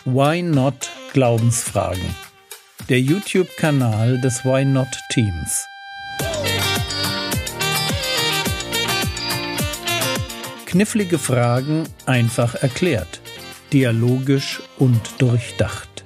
Why Not Glaubensfragen. Der YouTube-Kanal des Why Not Teams. Knifflige Fragen einfach erklärt. Dialogisch und durchdacht.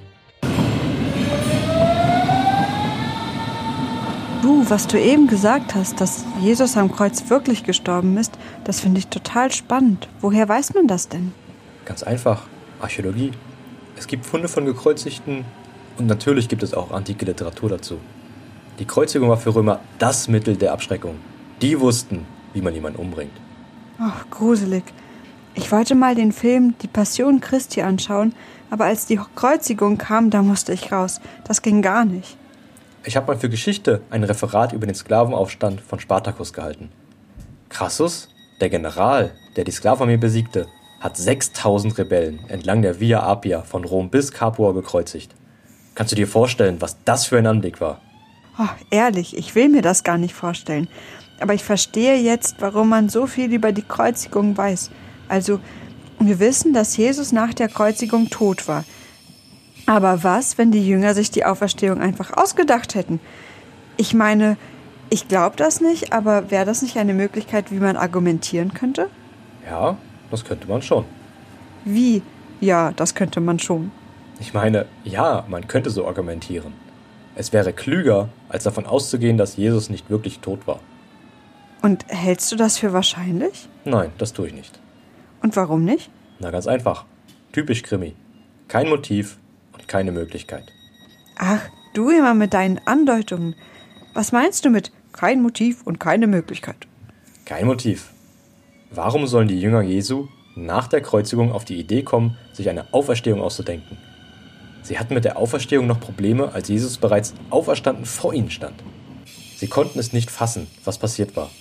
Du, was du eben gesagt hast, dass Jesus am Kreuz wirklich gestorben ist, das finde ich total spannend. Woher weiß man das denn? Ganz einfach, Archäologie. Es gibt Funde von Gekreuzigten und natürlich gibt es auch antike Literatur dazu. Die Kreuzigung war für Römer das Mittel der Abschreckung. Die wussten, wie man jemanden umbringt. Ach, gruselig. Ich wollte mal den Film Die Passion Christi anschauen, aber als die Kreuzigung kam, da musste ich raus. Das ging gar nicht. Ich habe mal für Geschichte ein Referat über den Sklavenaufstand von Spartacus gehalten. Crassus, der General, der die Sklavenarmee besiegte, hat 6000 Rebellen entlang der Via Appia von Rom bis Capua gekreuzigt. Kannst du dir vorstellen, was das für ein Anblick war? Oh, ehrlich, ich will mir das gar nicht vorstellen. Aber ich verstehe jetzt, warum man so viel über die Kreuzigung weiß. Also, wir wissen, dass Jesus nach der Kreuzigung tot war. Aber was, wenn die Jünger sich die Auferstehung einfach ausgedacht hätten? Ich meine, ich glaube das nicht, aber wäre das nicht eine Möglichkeit, wie man argumentieren könnte? Ja, das könnte man schon. Wie? Ja, das könnte man schon. Ich meine, ja, man könnte so argumentieren. Es wäre klüger, als davon auszugehen, dass Jesus nicht wirklich tot war. Und hältst du das für wahrscheinlich? Nein, das tue ich nicht. Und warum nicht? Na, ganz einfach. Typisch Krimi. Kein Motiv und keine Möglichkeit. Ach, du immer mit deinen Andeutungen. Was meinst du mit kein Motiv und keine Möglichkeit? Kein Motiv. Warum sollen die Jünger Jesu nach der Kreuzigung auf die Idee kommen, sich eine Auferstehung auszudenken? Sie hatten mit der Auferstehung noch Probleme, als Jesus bereits auferstanden vor ihnen stand. Sie konnten es nicht fassen, was passiert war.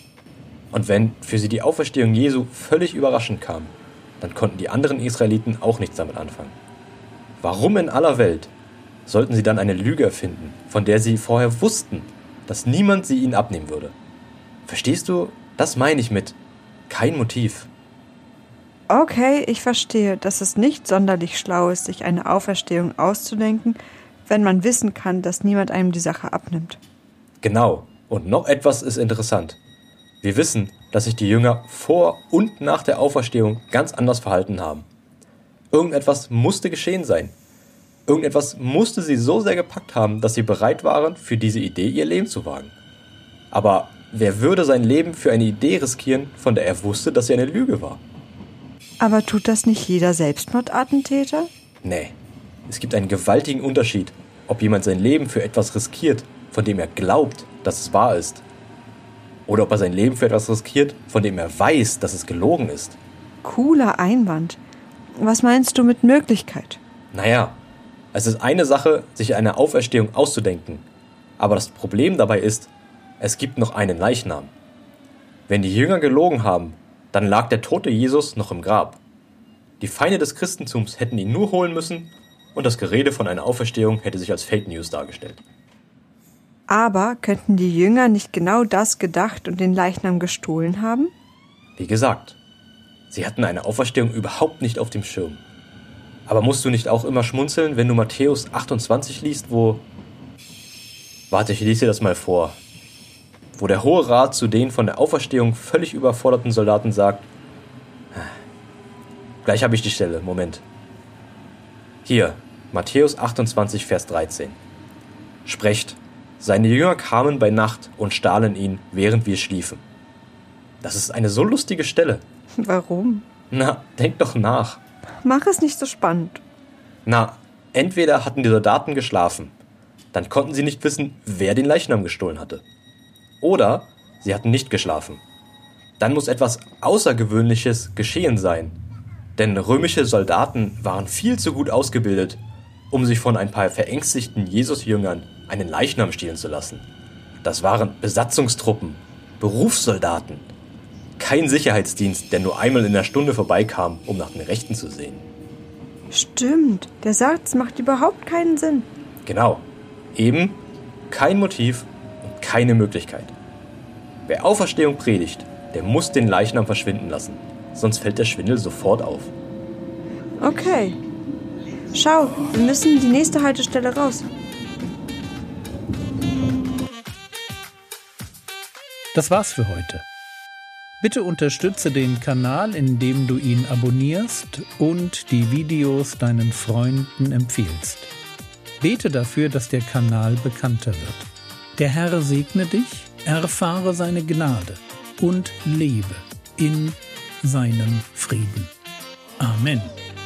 Und wenn für sie die Auferstehung Jesu völlig überraschend kam, dann konnten die anderen Israeliten auch nichts damit anfangen. Warum in aller Welt sollten sie dann eine Lüge erfinden, von der sie vorher wussten, dass niemand sie ihnen abnehmen würde? Verstehst du? Das meine ich mit kein Motiv. Okay, ich verstehe, dass es nicht sonderlich schlau ist, sich eine Auferstehung auszudenken, wenn man wissen kann, dass niemand einem die Sache abnimmt. Genau. Und noch etwas ist interessant. Wir wissen, dass sich die Jünger vor und nach der Auferstehung ganz anders verhalten haben. Irgendetwas musste geschehen sein. Irgendetwas musste sie so sehr gepackt haben, dass sie bereit waren, für diese Idee ihr Leben zu wagen. Aber wer würde sein Leben für eine Idee riskieren, von der er wusste, dass sie eine Lüge war? Aber tut das nicht jeder Selbstmordattentäter? Nee. Es gibt einen gewaltigen Unterschied, ob jemand sein Leben für etwas riskiert, von dem er glaubt, dass es wahr ist. Oder ob er sein Leben für etwas riskiert, von dem er weiß, dass es gelogen ist. Cooler Einwand. Was meinst du mit Möglichkeit? Naja, es ist eine Sache, sich eine Auferstehung auszudenken. Aber das Problem dabei ist, es gibt noch einen Leichnam. Wenn die Jünger gelogen haben, dann lag der tote Jesus noch im Grab. Die Feinde des Christentums hätten ihn nur holen müssen und das Gerede von einer Auferstehung hätte sich als Fake News dargestellt. Aber könnten die Jünger nicht genau das gedacht und den Leichnam gestohlen haben? Wie gesagt, sie hatten eine Auferstehung überhaupt nicht auf dem Schirm. Aber musst du nicht auch immer schmunzeln, wenn du Matthäus 28 liest, wo... Warte, ich lese dir das mal vor. Wo der Hohe Rat zu den von der Auferstehung völlig überforderten Soldaten sagt... Gleich habe ich die Stelle, Moment. Hier, Matthäus 28, Vers 13. Sprecht, seine Jünger kamen bei Nacht und stahlen ihn, während wir schliefen. Das ist eine so lustige Stelle. Warum? Na, denk doch nach. Mach es nicht so spannend. Na, entweder hatten die Soldaten geschlafen, dann konnten sie nicht wissen, wer den Leichnam gestohlen hatte. Oder sie hatten nicht geschlafen. Dann muss etwas Außergewöhnliches geschehen sein. Denn römische Soldaten waren viel zu gut ausgebildet, um sich von ein paar verängstigten Jesus-Jüngern einen Leichnam stehlen zu lassen. Das waren Besatzungstruppen, Berufssoldaten. Kein Sicherheitsdienst, der nur einmal in der Stunde vorbeikam, um nach den Rechten zu sehen. Stimmt, der Satz macht überhaupt keinen Sinn. Genau, eben kein Motiv und keine Möglichkeit. Wer Auferstehung predigt, der muss den Leichnam verschwinden lassen, sonst fällt der Schwindel sofort auf. Okay. Schau, wir müssen die nächste Haltestelle raus. Das war's für heute. Bitte unterstütze den Kanal, indem du ihn abonnierst und die Videos deinen Freunden empfiehlst. Bete dafür, dass der Kanal bekannter wird. Der Herr segne dich, erfahre seine Gnade und lebe in seinem Frieden. Amen.